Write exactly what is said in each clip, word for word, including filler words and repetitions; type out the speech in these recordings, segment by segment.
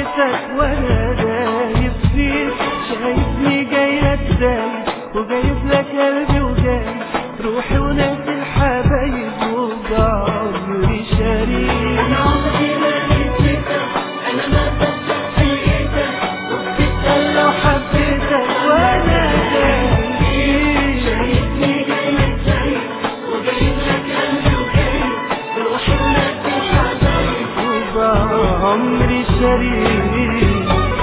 حبيتك وانا دايب فيك، شايفني جاي ازاي وجايب لك قلبي وجاي روحي وناسي الحبايب وضع عمري شريك. انا عمري ما نسيتك، انا ما صدقت لقيتك، وبتسأل لو حبيتك وانا دايب فيك، شايفني جاي ازاي وجايب لك قلبي وجاي روحي وناسي الحبايب وضع عمري شريك.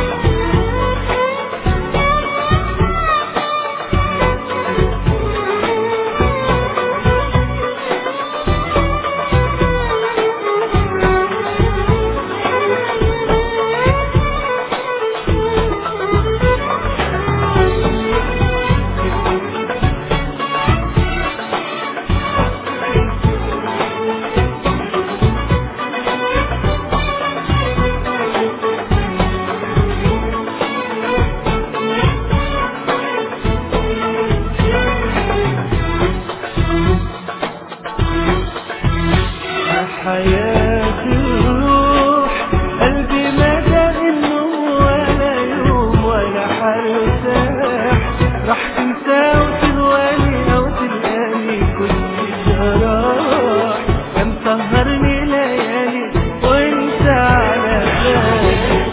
حياة الروح قلبي ما داق النوم ولا يوم ولا حرتاح، راح تنسى وتهواني او تلقاني كنت جراح، يا مسهرني ليالي وانت على بالي.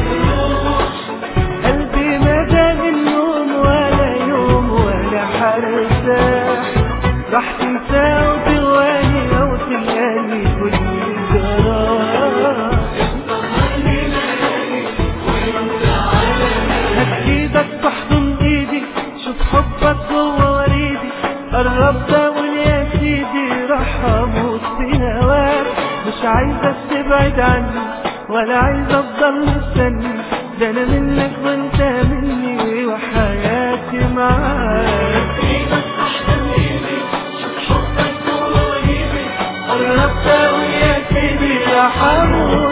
قلبي ما داق النوم ولا يوم ولا حرتاح، راح تنسى وتهواني او تلقاني كل جراح، هات ايدك تحضن ايدي شوف حبك جوه وريدي، قربت اقول يا سيدي راح اموت في هواك، مش عايزك تبعد عني ولا عايز افضل مستني، ده انا منك وانت مني وحياتي معاك. قربت اقول يا سيدي راح اموت